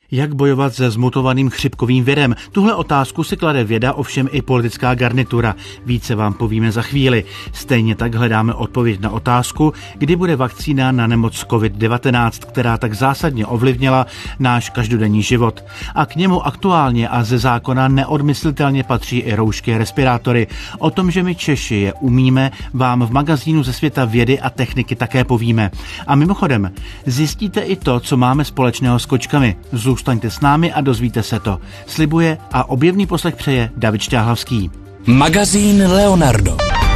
Jak bojovat se zmutovaným chřipkovým virem? Tuhle otázku si klade věda, ovšem i politická garnitura. Více vám povíme za chvíli. Stejně tak hledáme odpověď na otázku, kdy bude vakcína na nemoc COVID-19, která tak zásadně ovlivnila náš každodenní život. A k němu aktuálně a ze zákona neodmyslitelně patří i roušky a respirátory. O tom, že my Češi je umíme, vám v magazínu ze světa vědy a techniky také povíme. A mimochodem, zjistíte i to, co máme společného s kočkami. Zůstaňte s námi a dozvíte se to. Slibuje a objevný poslech přeje David Šťáhlavský. Magazín Leonardo.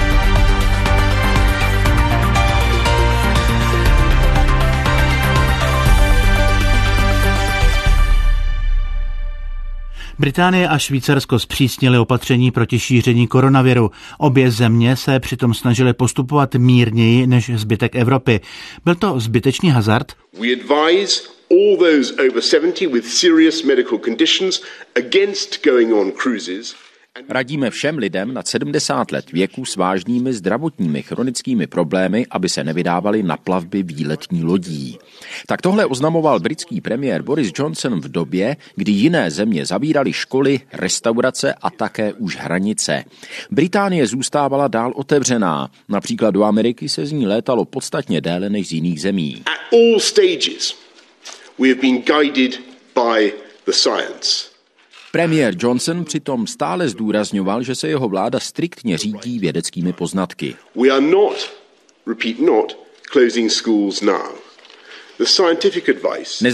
Británie a Švýcarsko zpřísnily opatření proti šíření koronaviru. Obě země se přitom snažily postupovat mírněji než zbytek Evropy. Byl to zbytečný hazard? We advise all those over 70 with serious medical conditions against going on cruises. Radíme všem lidem nad 70 let věku s vážnými zdravotními chronickými problémy, aby se nevydávali na plavby výletní lodí. Tak tohle oznamoval britský premiér Boris Johnson v době, kdy jiné země zavíraly školy, restaurace a také už hranice. Británie zůstávala dál otevřená. Například do Ameriky se z ní létalo podstatně déle než z jiných zemí. At all stages we have been guided by the science. Premiér Johnson přitom stále zdůrazňoval, že se jeho vláda striktně řídí vědeckými poznatky. We are not, repeat not, closing schools now. The scientific advice.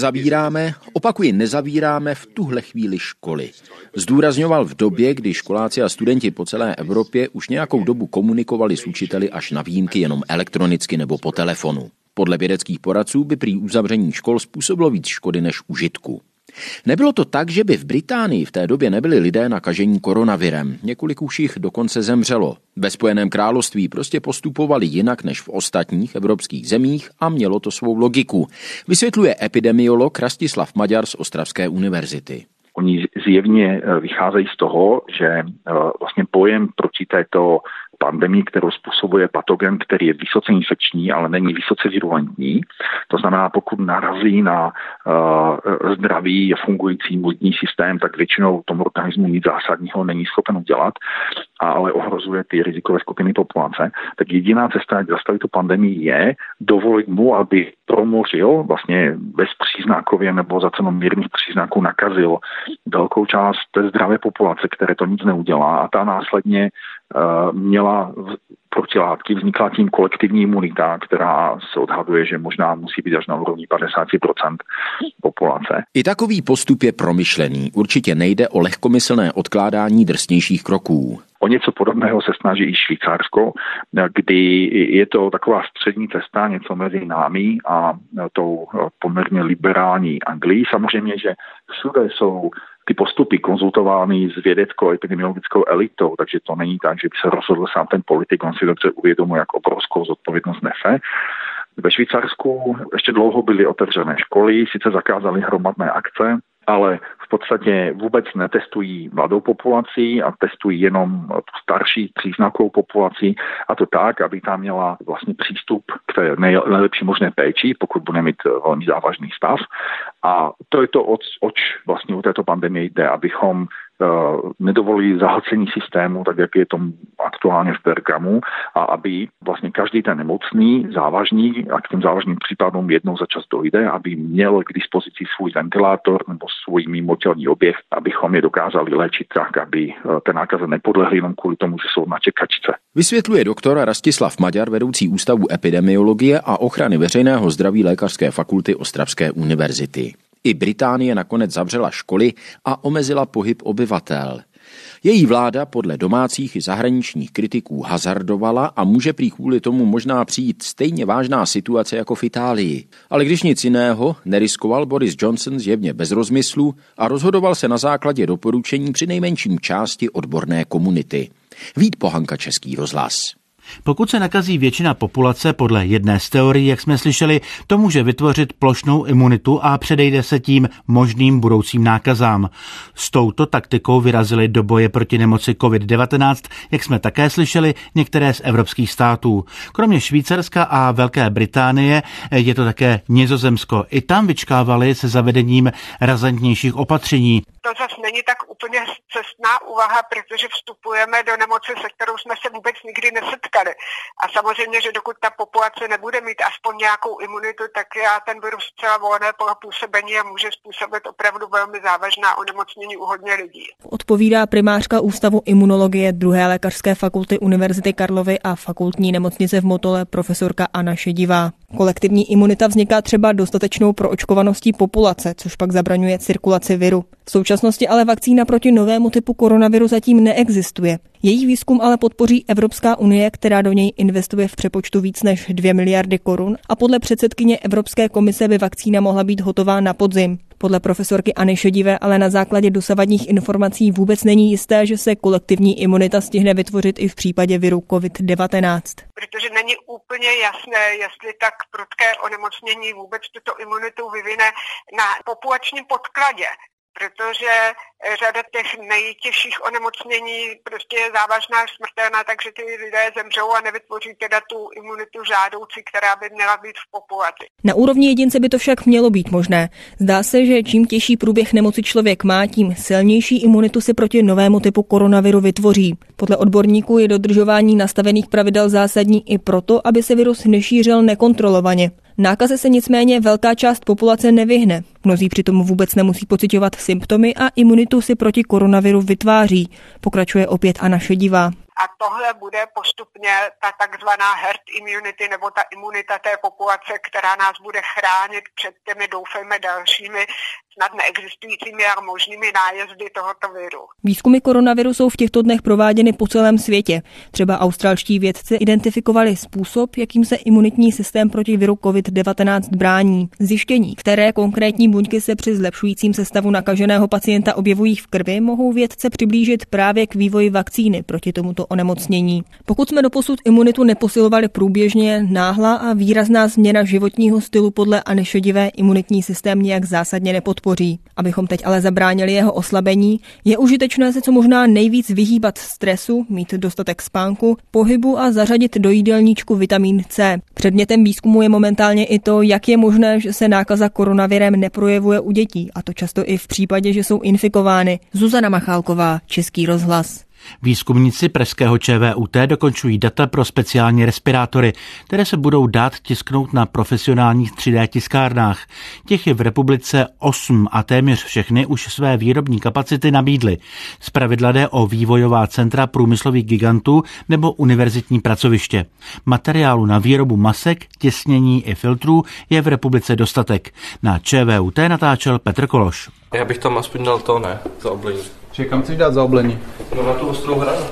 Nezavíráme v tuhle chvíli školy. Zdůrazňoval v době, kdy školáci a studenti po celé Evropě už nějakou dobu komunikovali s učiteli až na výjimky jenom elektronicky nebo po telefonu. Podle vědeckých poradců by prý uzavření škol způsobilo víc škody než užitku. Nebylo to tak, že by v Británii v té době nebyli lidé nakažení koronavirem. Několik už jich dokonce zemřelo. Ve Spojeném království prostě postupovali jinak než v ostatních evropských zemích a mělo to svou logiku. Vysvětluje epidemiolog Rastislav Maďar z Ostravské univerzity. Oni zjevně vycházejí z toho, že vlastně bojem proti této pandemii, kterou způsobuje patogen, který je vysoce infekční, ale není vysoce virulentní. To znamená, pokud narazí na zdravý a fungující imunitní systém, tak většinou tomu organismu nic zásadního není schopen udělat, ale ohrozuje ty rizikové skupiny populace. Tak jediná cesta, jak zastavit tu pandemii, je dovolit mu, aby promořil vlastně bezpříznakově nebo za cenu mírných příznaků nakazil velkou část té zdravé populace, které to nic neudělá, a ta následně měla protilátky, vznikla tím kolektivní imunita, která se odhaduje, že možná musí být až na úrovni 50% populace. I takový postup je promyšlený. Určitě nejde o lehkomyslné odkládání drsnějších kroků. O něco podobného se snaží i Švýcarsko, kdy je to taková střední cesta, něco mezi námi a tou poměrně liberální Anglií. Samozřejmě, že všude jsou ty postupy konzultovány s vědeckou epidemiologickou elitou, takže to není tak, že by se rozhodl sám ten politik, on si dobře uvědomuje, jak obrovskou zodpovědnost nese. Ve Švýcarsku ještě dlouho byly otevřené školy, sice zakázaly hromadné akce, ale v podstatě vůbec netestují mladou populaci a testují jenom tu starší příznakovou populaci, a to tak, aby tam měla vlastně přístup k té nejlepší možné péči, pokud bude mít velmi závažný stav. A to je to, oč vlastně u této pandemie jde, abychom nedovolili zahlcení systému, tak jak je to aktuálně v Bergamu, a aby vlastně každý ten nemocný, závažný a k těm závažným případům jednou za čas dojde, aby měl k dispozici svůj ventilátor nebo svůj mimotělní oběh, abychom je dokázali léčit tak, aby ten nákaze nepodlehly jenom kvůli tomu, že jsou na čekačce. Vysvětluje doktor Rastislav Maďar, vedoucí Ústavu epidemiologie a ochrany veřejného zdraví Lékařské fakulty Ostravské univerzity. I Británie nakonec zavřela školy a omezila pohyb obyvatel. Její vláda podle domácích i zahraničních kritiků hazardovala a může prý kvůli tomu možná přijít stejně vážná situace jako v Itálii. Ale když nic jiného, neriskoval Boris Johnson zjevně bez rozmyslu a rozhodoval se na základě doporučení při nejmenším části odborné komunity. Vít Pohanka, Český rozhlas. Pokud se nakazí většina populace, podle jedné z teorií, jak jsme slyšeli, to může vytvořit plošnou imunitu a předejde se tím možným budoucím nákazám. S touto taktikou vyrazili do boje proti nemoci COVID-19, jak jsme také slyšeli, některé z evropských států. Kromě Švýcarska a Velké Británie je to také Nizozemsko. I tam vyčkávali se zavedením razantnějších opatření. To zase není tak úplně cestná úvaha, protože vstupujeme do nemoci, se kterou jsme se vůbec nikdy nesetkali. A samozřejmě, že dokud ta populace nebude mít aspoň nějakou imunitu, tak je ten virus zcela volné pole působení a může způsobit opravdu velmi závažná onemocnění u hodně lidí. Odpovídá primářka Ústavu imunologie 2. lékařské fakulty Univerzity Karlovy a fakultní nemocnice v Motole profesorka Anna Šedivá. Kolektivní imunita vzniká třeba dostatečnou proočkovaností populace, což pak zabraňuje cirkulaci viru. V současnosti ale vakcína proti novému typu koronaviru zatím neexistuje. Její výzkum ale podpoří Evropská unie, která do něj investuje v přepočtu víc než 2 miliardy korun a podle předsedkyně Evropské komise by vakcína mohla být hotová na podzim. Podle profesorky Anny Šedivé ale na základě dosavadních informací vůbec není jisté, že se kolektivní imunita stihne vytvořit i v případě viru COVID-19. Protože není úplně jasné, jestli tak prudké onemocnění vůbec tuto imunitu vyvine na populačním podkladě. Protože řada těch nejtěžších onemocnění prostě je závažná, smrtelná, takže ty lidé zemřou a nevytvoří teda tu imunitu žádoucí, která by měla být v populaci. Na úrovni jedince by to však mělo být možné. Zdá se, že čím těžší průběh nemoci člověk má, tím silnější imunitu si proti novému typu koronaviru vytvoří. Podle odborníků je dodržování nastavených pravidel zásadní i proto, aby se virus nešířil nekontrolovaně. Nákaze se nicméně velká část populace nevyhne. Mnozí přitom vůbec nemusí pociťovat symptomy a imunitu si proti koronaviru vytváří, pokračuje opět Anna Šedivá. A tohle bude postupně ta takzvaná herd immunity, nebo ta imunita té populace, která nás bude chránit před těmi, doufejme, dalšími snad neexistujícími a možnými nájezdy tohoto viru. Výzkumy koronaviru jsou v těchto dnech prováděny po celém světě. Třeba australští vědci identifikovali způsob, jakým se imunitní systém proti viru COVID-19 brání. Zjištění, které konkrétní buňky se při zlepšujícím se stavu nakaženého pacienta objevují v krvi, mohou vědce přiblížit právě k vývoji vakcíny proti tomuto onemocnění. Pokud jsme doposud imunitu neposilovali průběžně, náhlá a výrazná změna životního stylu podle Anny Šedivé imunitní systém nějak zásadně nepodpoří. Abychom teď ale zabránili jeho oslabení, je užitečné se co možná nejvíc vyhýbat stresu, mít dostatek spánku, pohybu a zařadit do jídelníčku vitamin C. Předmětem výzkumu je momentálně i to, jak je možné, že se nákaza koronavirem neprojevuje u dětí, a to často i v případě, že jsou infikovány. Zuzana Machálková, Český rozhlas. Výzkumníci pražského ČVUT dokončují data pro speciální respirátory, které se budou dát tisknout na profesionálních 3D tiskárnách. Těch je v republice 8 a téměř všechny už své výrobní kapacity nabídly. Zpravidla jde o vývojová centra průmyslových gigantů nebo univerzitní pracoviště. Materiálu na výrobu masek, těsnění i filtrů je v republice dostatek. Na ČVUT natáčel Petr Kološ. Já bych tam aspoň dal to, ne, za oblení. Že kam chceš dát za oblení? No na tu ostrou hranu.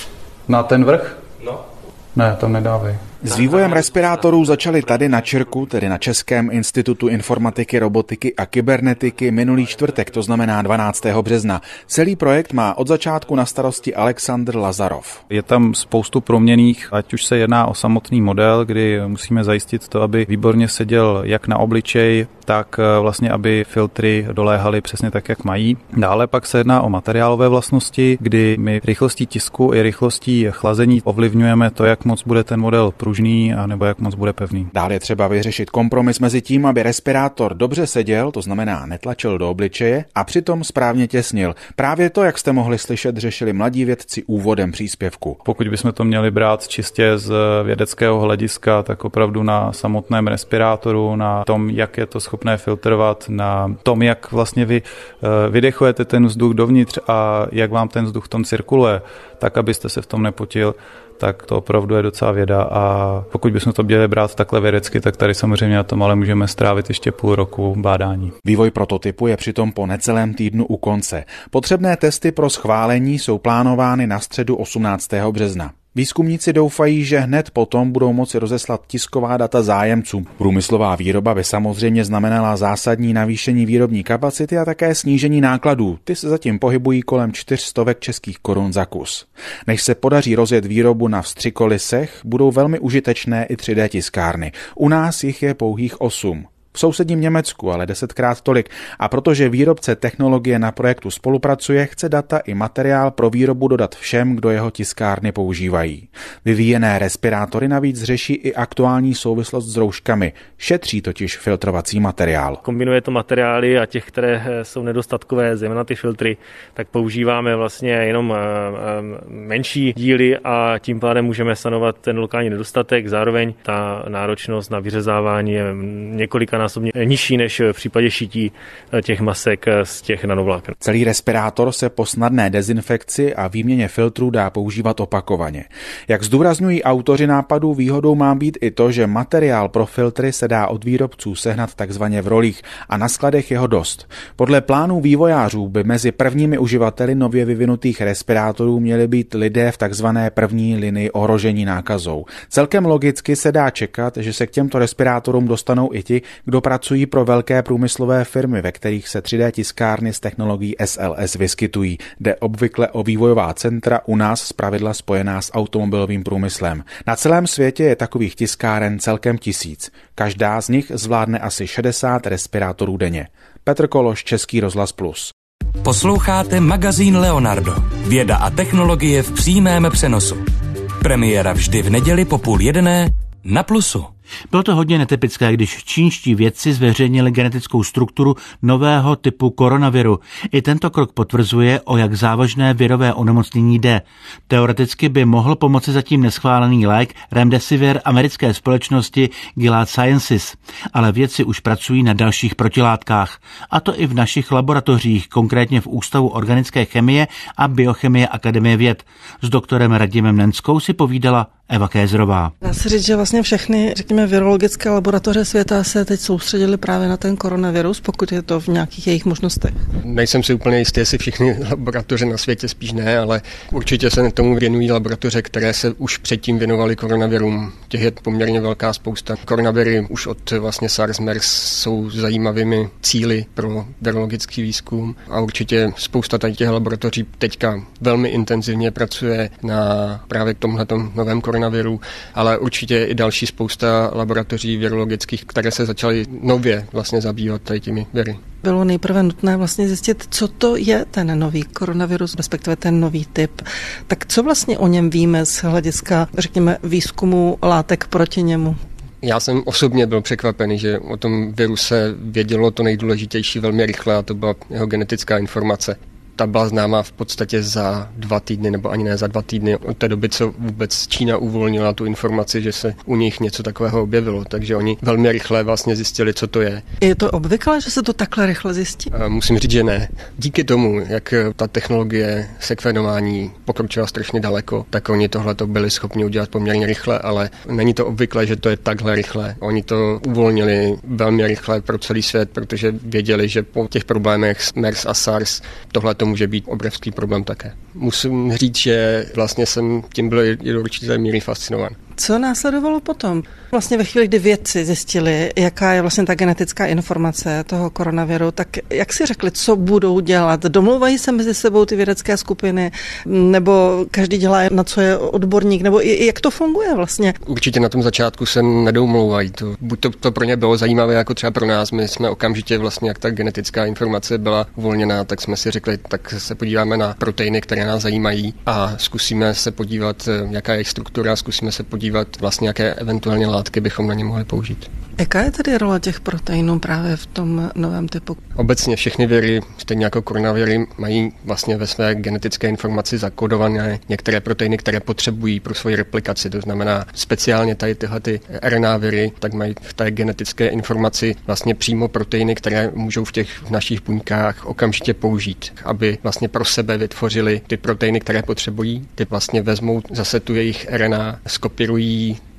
Na ten vrch? No. Ne, tam nedávej. S vývojem respirátorů začali tady na ČIRku, tedy na Českém institutu informatiky, robotiky a kybernetiky, minulý čtvrtek, to znamená 12. března. Celý projekt má od začátku na starosti Alexandr Lazarov. Je tam spoustu proměnných, ať už se jedná o samotný model, kdy musíme zajistit to, aby výborně seděl jak na obličej, tak vlastně, aby filtry doléhaly přesně tak, jak mají. Dále pak se jedná o materiálové vlastnosti, kdy my rychlostí tisku i rychlostí chlazení ovlivňujeme to, jak moc bude ten model pružný a nebo jak moc bude pevný. Dále je třeba vyřešit kompromis mezi tím, aby respirátor dobře seděl, to znamená netlačil do obličeje, a přitom správně těsnil. Právě to, jak jste mohli slyšet, řešili mladí vědci úvodem příspěvku. Pokud bychom to měli brát čistě z vědeckého hlediska, tak opravdu na samotném respirátoru, na tom, jak je to schopné filtrovat, na tom, jak vlastně vy vydechujete ten vzduch dovnitř a jak vám ten vzduch v tom cirkuluje, tak abyste se v tom nepotil, tak to opravdu je docela věda, a pokud bychom to měli brát takhle vědecky, tak tady samozřejmě na tom ale můžeme strávit ještě půl roku bádání. Vývoj prototypu je přitom po necelém týdnu u konce. Potřebné testy pro schválení jsou plánovány na středu 18. března. Výzkumníci doufají, že hned potom budou moci rozeslat tisková data zájemcům. Průmyslová výroba by samozřejmě znamenala zásadní navýšení výrobní kapacity a také snížení nákladů. Ty se zatím pohybují kolem 400 českých korun za kus. Než se podaří rozjet výrobu na vstřikolisech, budou velmi užitečné i 3D tiskárny. U nás jich je pouhých 8. V sousedním Německu ale 10krát tolik a protože výrobce technologie na projektu spolupracuje, chce data i materiál pro výrobu dodat všem, kdo jeho tiskárny používají. Vyvíjené respirátory navíc řeší i aktuální souvislost s rouškami. Šetří totiž filtrovací materiál. Kombinuje to materiály a těch, které jsou nedostatkové, zejména ty filtry, tak používáme vlastně jenom menší díly a tím pádem můžeme sanovat ten lokální nedostatek. Zároveň ta náročnost na vyřezávání je několikanásobně nižší než v případě šití těch masek z těch nanovláken. Celý respirátor se po snadné dezinfekci a výměně filtrů dá používat opakovaně. Jak zdůrazňují autoři nápadu, výhodou má být i to, že materiál pro filtry se dá od výrobců sehnat takzvaně v rolích a na skladech je ho dost. Podle plánů vývojářů by mezi prvními uživateli nově vyvinutých respirátorů měli být lidé v takzvané první linii ohrožení nákazou. Celkem logicky se dá čekat, že se k těmto respirátorům dostanou i ti, kdo pracují pro velké průmyslové firmy, ve kterých se 3D tiskárny s technologií SLS vyskytují. Jde obvykle o vývojová centra, u nás zpravidla spojená s automobilovým průmyslem. Na celém světě je takových tiskáren celkem 1000. Každá z nich zvládne asi 60 respirátorů denně. Petr Kološ, Český rozhlas Plus. Posloucháte magazín Leonardo. Věda a technologie v přímém přenosu. Premiéra vždy v neděli po 12:30 na Plusu. Bylo to hodně netypické, když čínští vědci zveřejnili genetickou strukturu nového typu koronaviru. I tento krok potvrzuje, o jak závažné virové onemocnění jde. Teoreticky by mohl pomoci zatím neschválený lék Remdesivir americké společnosti Gilead Sciences, ale vědci už pracují na dalších protilátkách. A to i v našich laboratořích, konkrétně v Ústavu organické chemie a biochemie Akademie věd. S doktorem Radimem Nenskou si povídala Eva Kézrová. Dá se říct, že vlastně všechny, řekněme, virologické laboratoře světa se teď soustředili právě na ten koronavirus, pokud je to v nějakých jejich možnostech. Nejsem si úplně jistý, jestli všechny laboratoře na světě spíš ne, ale určitě se tomu věnují laboratoře, které se už předtím věnovaly koronavirům. Těch je poměrně velká spousta. Koronaviry už od vlastně SARS, MERS jsou zajímavými cíli pro virologický výzkum a určitě spousta těch laboratoří teďka velmi intenzivně pracuje na právě tomhletom novém koronaviru, ale určitě i další spousta laboratoří virologických, které se začaly nově vlastně zabývat tady těmi viry. Bylo nejprve nutné vlastně zjistit, co to je ten nový koronavirus, respektive ten nový typ. Tak co vlastně o něm víme z hlediska, řekněme, výzkumu látek proti němu? Já jsem osobně byl překvapený, že o tom viru se vědělo to nejdůležitější velmi rychle a to byla jeho genetická informace. Ta byla známá v podstatě za 2 týdny, nebo ani ne za 2 týdny od té doby, co vůbec Čína uvolnila tu informaci, že se u nich něco takového objevilo. Takže oni velmi rychle vlastně zjistili, co to je. Je to obvyklé, že se to takhle rychle zjistí? Musím říct, že ne. Díky tomu, jak ta technologie sekvenování pokročila strašně daleko, tak oni tohleto byli schopni udělat poměrně rychle, ale není to obvyklé, že to je takhle rychle. Oni to uvolnili velmi rychle pro celý svět, protože věděli, že po těch problémech s MERS a SARS tohle to může být obrovský problém také. Musím říct, že vlastně jsem tím byl do určité míry fascinován. Co následovalo potom? Vlastně ve chvíli, kdy vědci zjistili, jaká je vlastně ta genetická informace toho koronaviru, tak jak si řekli, co budou dělat? Domlouvají se mezi sebou ty vědecké skupiny, nebo každý dělá, na co je odborník, nebo jak to funguje vlastně? Určitě na tom začátku se nedomlouvají. Buď to pro ně bylo zajímavé, jako třeba pro nás. My jsme okamžitě vlastně, jak ta genetická informace byla uvolněná, tak jsme si řekli, tak se podíváme na proteiny, které nás zajímají a zkusíme se podívat, jaká je jejich struktura, zkusíme se podívat vlastně, jaké eventuálně látky bychom na ně mohli použít. Jaká je tedy role těch proteinů právě v tom novém typu? Obecně všechny viry, stejně jako koronaviry, mají vlastně ve své genetické informaci zakódované některé proteiny, které potřebují pro svoji replikaci. To znamená speciálně tady tyhle RNA viry, tak mají v té genetické informaci vlastně přímo proteiny, které můžou v našich buňkách okamžitě použít, aby vlastně pro sebe vytvořili ty proteiny, které potřebují. Ty vlastně vezmou zase tu jejich RNA, skopírují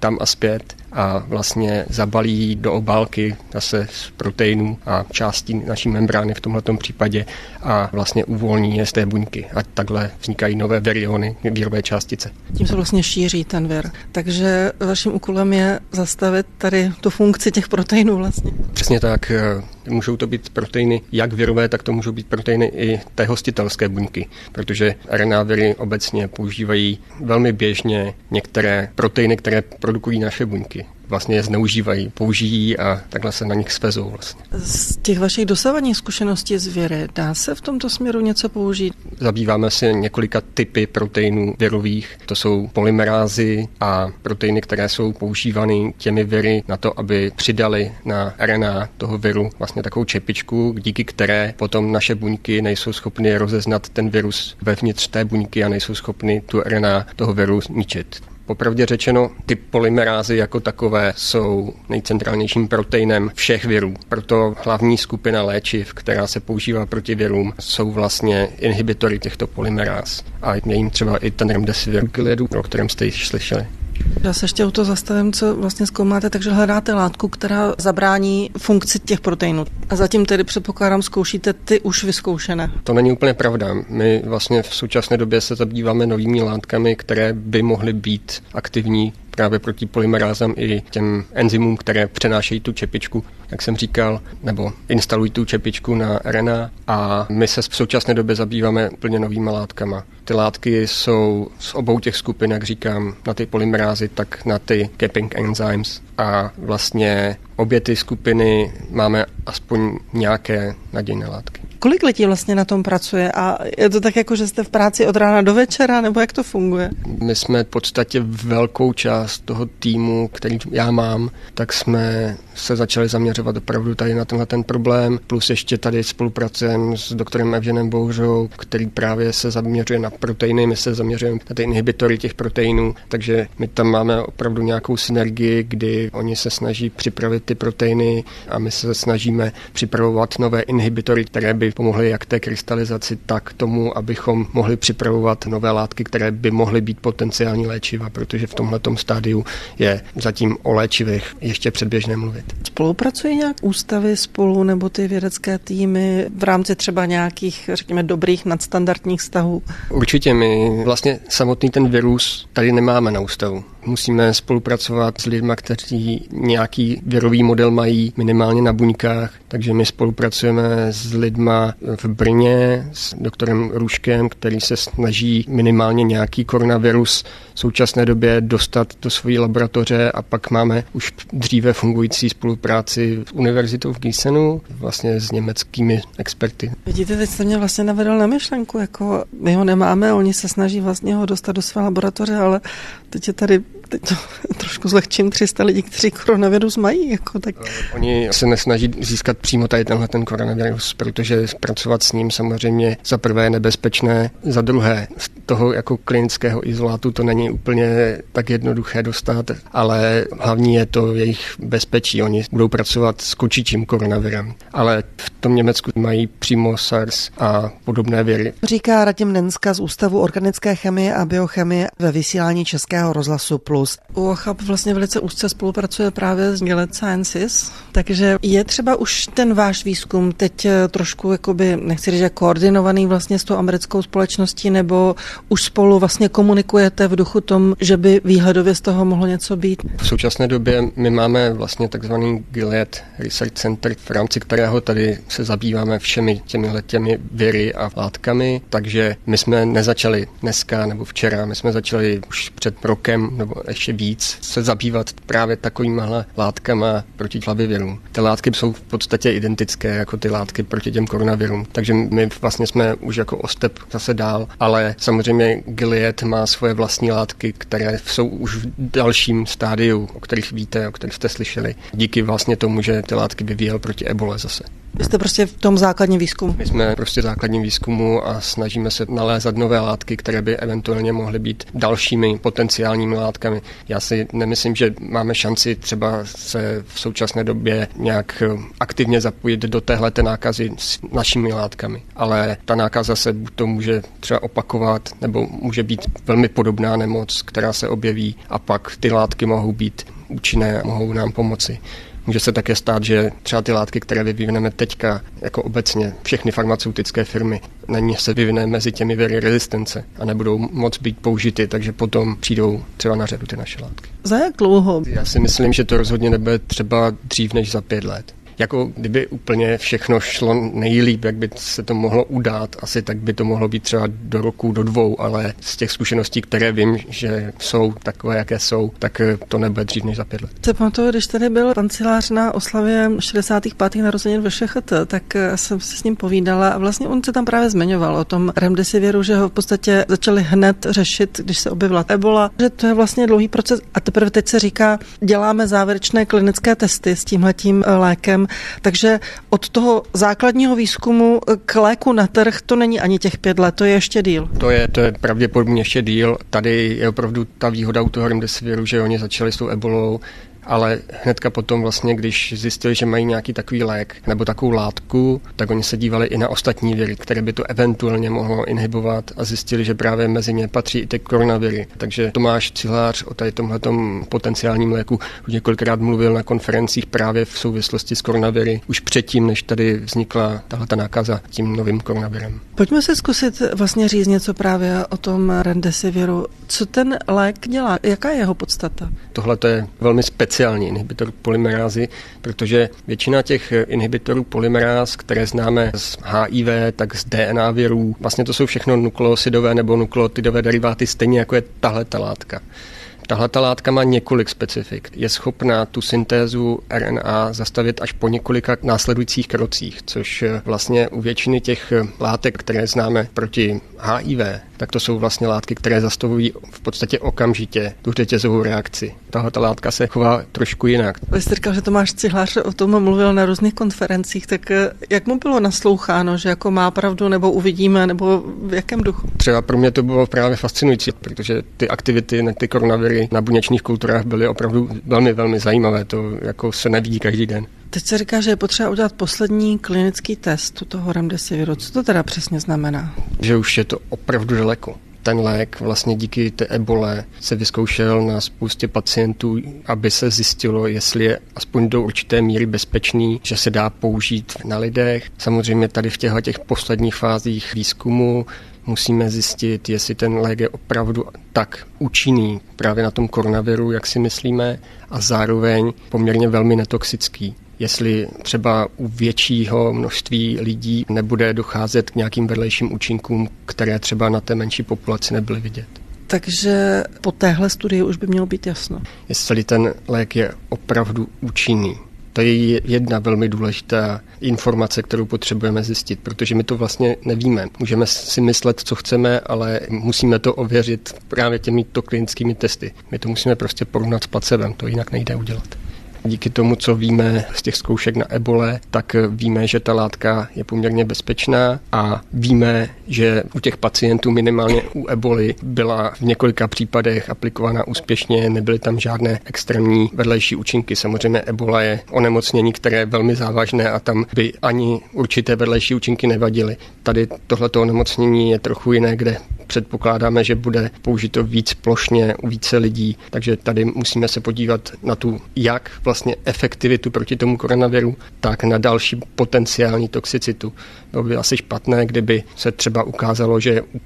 tam a zpět a vlastně zabalí do obálky zase z proteinů a částí naší membrány v tomhletom případě a vlastně uvolní je z té buňky. A takhle vznikají nové viriony, virové částice. Tím se vlastně šíří ten vir. Takže vaším úkolem je zastavit tady tu funkci těch proteinů vlastně. Přesně tak. Můžou to být proteiny jak virové, tak to můžou být proteiny i té hostitelské buňky, protože RNA viry obecně používají velmi běžně některé proteiny, které produkují naše buňky. Vlastně je zneužívají, použijí a takhle se na nich svezou vlastně. Z těch vašich dosavadních zkušeností z viry, dá se v tomto směru něco použít? Zabýváme se několika typy proteinů virových. To jsou polymerázy a proteiny, které jsou používány těmi viry na to, aby přidali na RNA toho viru vlastně takovou čepičku, díky které potom naše buňky nejsou schopny rozeznat ten virus vevnitř té buňky a nejsou schopny tu RNA toho viru ničit. Popravdě řečeno, ty polymerázy jako takové jsou nejcentrálnějším proteinem všech virů. Proto hlavní skupina léčiv, která se používá proti virům, jsou vlastně inhibitory těchto polymeráz. A je jim třeba i ten remdesivir, o kterém jste již slyšeli. Já se ještě u toho zastavím, co vlastně zkoumáte, takže hledáte látku, která zabrání funkci těch proteinů. A zatím tedy předpokládám zkoušíte ty už vyzkoušené. To není úplně pravda. My vlastně v současné době se zabýváme novými látkami, které by mohly být aktivní právě proti polymerázám i těm enzymům, které přenášejí tu čepičku, jak jsem říkal, nebo instalují tu čepičku na RNA. A my se v současné době zabýváme plně novýma látkama. Ty látky jsou z obou těch skupin, jak říkám, na ty polymerázy, tak na ty capping enzymes. A vlastně obě ty skupiny máme aspoň nějaké nadějné látky. Kolik lidí vlastně na tom pracuje a je to tak jako, že jste v práci od rána do večera, nebo jak to funguje? My jsme v podstatě velkou část toho týmu, který já mám, tak jsme se začali zaměřovat opravdu tady na tenhle ten problém, plus ještě tady spolupracujeme s doktorem Evženem Bouřou, který právě se zaměřuje na proteiny, my se zaměřujeme na ty inhibitory těch proteinů, takže my tam máme opravdu nějakou synergii, kdy oni se snaží připravit ty proteiny a my se snažíme připravovat nové inhibitory, které by pomohly jak té krystalizaci, tak tomu, abychom mohli připravovat nové látky, které by mohly být potenciální léčiva, protože v tomhletom stádiu je zatím o léčivech ještě předběžné mluvit. Spolupracují nějak ústavy spolu nebo ty vědecké týmy v rámci třeba nějakých, řekněme, dobrých nadstandardních vztahů? Určitě, my vlastně samotný ten virus tady nemáme na ústavu. Musíme spolupracovat s lidmi, kteří nějaký virový model mají minimálně na buňkách, takže my spolupracujeme s lidma v Brně, s doktorem Růžkem, který se snaží minimálně nějaký koronavirus v současné době dostat do své laboratoře a pak máme už dříve fungující spolupráci s univerzitou v Gießenu, vlastně s německými experty. Vidíte, teď jste mě vlastně navedl na myšlenku, jako my ho nemáme, oni se snaží vlastně ho dostat do své laboratoře, ale teď je tady to trošku zlehčím 300 lidí, kteří koronavirus mají. Jako tak. Oni se nesnaží získat přímo tady tenhle ten koronavirus, protože pracovat s ním samozřejmě za prvé je nebezpečné, za druhé z toho jako klinického izolátu to není úplně tak jednoduché dostat, ale hlavní je to jejich bezpečí. Oni budou pracovat s kočičím koronavirem, ale v tom Německu mají přímo SARS a podobné viry. Říká Radim Nenska z Ústavu organické chemie a biochemie ve vysílání Českého rozhlasu Plus. UOCHAP vlastně velice úzce spolupracuje právě s Gilead Sciences, takže je třeba už ten váš výzkum teď trošku, jakoby, nechci říct, koordinovaný vlastně s tou americkou společností, nebo už spolu vlastně komunikujete v duchu tom, že by výhledově z toho mohlo něco být? V současné době my máme vlastně takzvaný Gilead Research Center, v rámci kterého tady se zabýváme všemi těmi viry a látkami, takže my jsme nezačali dneska nebo včera, my jsme začali už před rokem nebo ještě víc se zabývat právě takovýma látkama proti hlavivirům. Ty látky jsou v podstatě identické jako ty látky proti těm koronavirům, takže my vlastně jsme už jako o step zase dál, ale samozřejmě Gilead má svoje vlastní látky, které jsou už v dalším stádiu, o kterých víte, o kterých jste slyšeli. Díky vlastně tomu, že ty látky vyvíjel proti ebole zase. Vy jste prostě v tom základním výzkumu. My jsme prostě v základním výzkumu a snažíme se nalézat nové látky, které by eventuálně mohly být dalšími potenciálními látkami. Já si nemyslím, že máme šanci třeba se v současné době nějak aktivně zapojit do téhleté nákazy s našimi látkami. Ale ta nákaza se buď to může třeba opakovat, nebo může být velmi podobná nemoc, která se objeví a pak ty látky mohou být účinné a mohou nám pomoci. Může se také stát, že třeba ty látky, které vyvineme teďka, jako obecně všechny farmaceutické firmy, na ní se vyvine mezi těmi viry rezistence a nebudou moc být použity, takže potom přijdou třeba na řadu ty naše látky. Za jak dlouho? Já si myslím, že to rozhodně nebude třeba dřív než za 5 let. Jako kdyby úplně všechno šlo nejlíp, jak by se to mohlo udát, asi tak by to mohlo být třeba do roku, do 2, ale z těch zkušeností, které vím, že jsou takové, jaké jsou, tak to nebude dřív než za 5 let. Se pamatuju, když tady byl kancelář na oslavě 65. narozenin ve ŠCHT, tak jsem si s ním povídala a vlastně on se tam právě zmiňoval o tom remdesiviru, že ho v podstatě začali hned řešit, když se objevila ebola, že to je vlastně dlouhý proces a teprve teď se říká, děláme závěrečné klinické testy s tímhletím lékem. Takže od toho základního výzkumu k léku na trh to není ani těch 5 let, to je ještě díl. To je pravděpodobně ještě díl. Tady je opravdu ta výhoda u toho remdesiviru, že oni začali s tou ebolou, ale hnedka potom vlastně, když zjistili, že mají nějaký takový lék nebo takovou látku, tak oni se dívali i na ostatní viry, které by to eventuálně mohlo inhibovat a zjistili, že právě mezi ně patří i ty koronaviry. Takže Tomáš Cihlář o tady tomhletom potenciálním léku už několikrát mluvil na konferencích právě v souvislosti s koronaviry už předtím, než tady vznikla tahleta nákaza tím novým koronavirem. Pojďme se zkusit vlastně říct něco právě o tom remdesiviru. Co ten lék dělá? Jaká je jeho podstata? Tohle je velmi speciální inhibitor polymerázy, protože většina těch inhibitorů polymeráz, které známe z HIV, tak z DNA virů, vlastně to jsou všechno nukleosidové nebo nukleotidové deriváty, stejně jako je tahleta látka. Tahleta látka má několik specifik. Je schopná tu syntézu RNA zastavit až po několika následujících krocích, což vlastně u většiny těch látek, které známe proti HIV, tak to jsou vlastně látky, které zastavují v podstatě okamžitě tu řetězovou reakci. Tahleta látka se chová trošku jinak. Vy jste říkal, že Tomáš Cihlář o tom mluvil na různých konferencích, tak jak mu bylo nasloucháno, že jako má pravdu, nebo uvidíme, nebo v jakém duchu? Třeba pro mě to bylo právě fascinující, protože ty aktivity na ty koronaviry na buněčných kulturách byly opravdu velmi, velmi zajímavé. To jako se nevidí každý den. Teď se říká, že je potřeba udělat poslední klinický test toho remdesiviru. Co to teda přesně znamená? Že už je to opravdu daleko. Ten lék vlastně díky té ebole se vyzkoušel na spoustě pacientů, aby se zjistilo, jestli je aspoň do určité míry bezpečný, že se dá použít na lidech. Samozřejmě tady v těch posledních fázích výzkumu musíme zjistit, jestli ten lék je opravdu tak účinný právě na tom koronaviru, jak si myslíme, a zároveň poměrně velmi netoxický. Jestli třeba u většího množství lidí nebude docházet k nějakým vedlejším účinkům, které třeba na té menší populaci nebyly vidět. Takže po téhle studii už by mělo být jasno. Jestli ten lék je opravdu účinný. To je jedna velmi důležitá informace, kterou potřebujeme zjistit, protože my to vlastně nevíme. Můžeme si myslet, co chceme, ale musíme to ověřit právě těmito klinickými testy. My to musíme prostě porovnat s placebem, to jinak nejde udělat. Díky tomu, co víme z těch zkoušek na ebole, tak víme, že ta látka je poměrně bezpečná a víme, že u těch pacientů minimálně u eboli byla v několika případech aplikovaná úspěšně, nebyly tam žádné extrémní vedlejší účinky. Samozřejmě ebola je onemocnění, které je velmi závažné a tam by ani určité vedlejší účinky nevadily. Tady tohleto onemocnění je trochu jiné, kde předpokládáme, že bude použito víc plošně u více lidí, takže tady musíme se podívat na tu jak vlastně efektivitu proti tomu koronaviru, tak na další potenciální toxicitu. Bylo by asi špatné, kdyby se třeba ukázalo, že u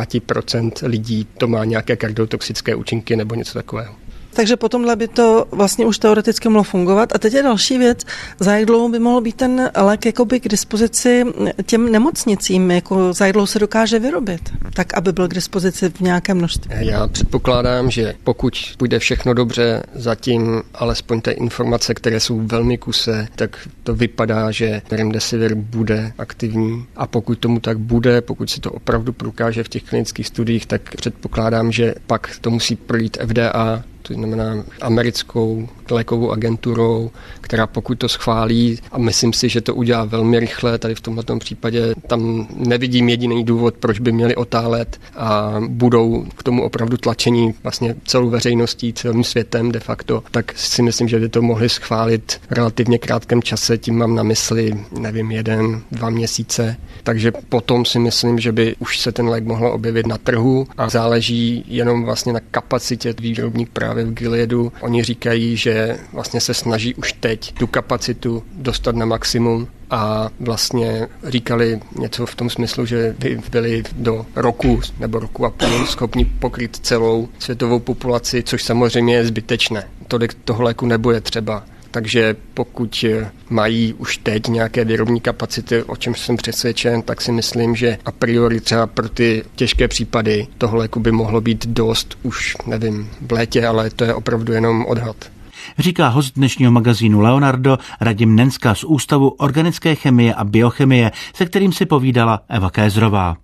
50% lidí to má nějaké kardiotoxické účinky nebo něco takového. Takže potom by to vlastně už teoreticky mohlo fungovat. A teď je další věc, za jak dlouho by mohl být ten lék jakoby k dispozici těm nemocnicím, jako za jak dlouho se dokáže vyrobit, tak aby byl k dispozici v nějakém množství. Já předpokládám, že pokud půjde všechno dobře, zatím alespoň ty informace, které jsou velmi kuse, tak to vypadá, že remdesivir bude aktivní. A pokud tomu tak bude, pokud se to opravdu prokáže v těch klinických studiích, tak předpokládám, že pak to musí projít FDA to znamená americkou lékovou agenturou, která pokud to schválí, a myslím si, že to udělá velmi rychle, tady v tomto případě tam nevidím jediný důvod, proč by měli otálet a budou k tomu opravdu tlačení vlastně celou veřejností, celým světem de facto, tak si myslím, že by to mohli schválit v relativně krátkém čase, tím mám na mysli, nevím, 1-2 měsíce, takže potom si myslím, že by už se ten lék mohl objevit na trhu a záleží jenom vlastně na kapacitě výrobních právě v Gileadu. Oni říkají, že vlastně se snaží už teď tu kapacitu dostat na maximum a vlastně říkali něco v tom smyslu, že by byli do roku nebo roku a půl schopni pokryt celou světovou populaci, což samozřejmě je zbytečné. Tolik toho léku nebude třeba. Takže pokud mají už teď nějaké výrobní kapacity, o čem jsem přesvědčen, tak si myslím, že a priori třeba pro ty těžké případy toho léku by mohlo být dost už, nevím, v létě, ale to je opravdu jenom odhad. Říká host dnešního magazínu Leonardo Radim Nenska z Ústavu organické chemie a biochemie, se kterým si povídala Eva Kézrová.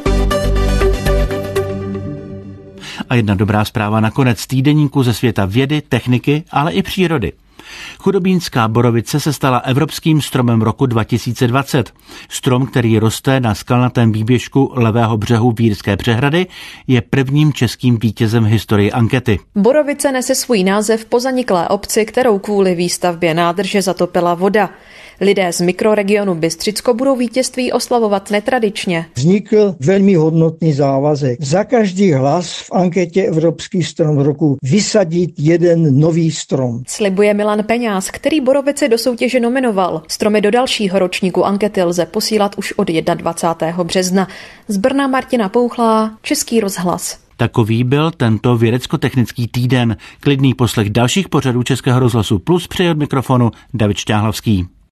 A jedna dobrá zpráva nakonec týdeníku ze světa vědy, techniky, ale i přírody. Chudobínská borovice se stala evropským stromem roku 2020. Strom, který roste na skalnatém výběžku levého břehu Vírské přehrady, je prvním českým vítězem v historii ankety. Borovice nese svůj název po zaniklé obci, kterou kvůli výstavbě nádrže zatopila voda. Lidé z mikroregionu Bystřicko budou vítězství oslavovat netradičně. Vznikl velmi hodnotný závazek. Za každý hlas v anketě Evropský strom roku vysadit jeden nový strom. Slibuje Milan Peňáz, který Borovici do soutěže nominoval. Stromy do dalšího ročníku ankety lze posílat už od 21. března. Z Brna Martina Pouchlá, Český rozhlas. Takový byl tento vědecko-technický týden. Klidný poslech dalších pořadů Českého rozhlasu Plus přeje od mikrofonu David Šťáhlavský.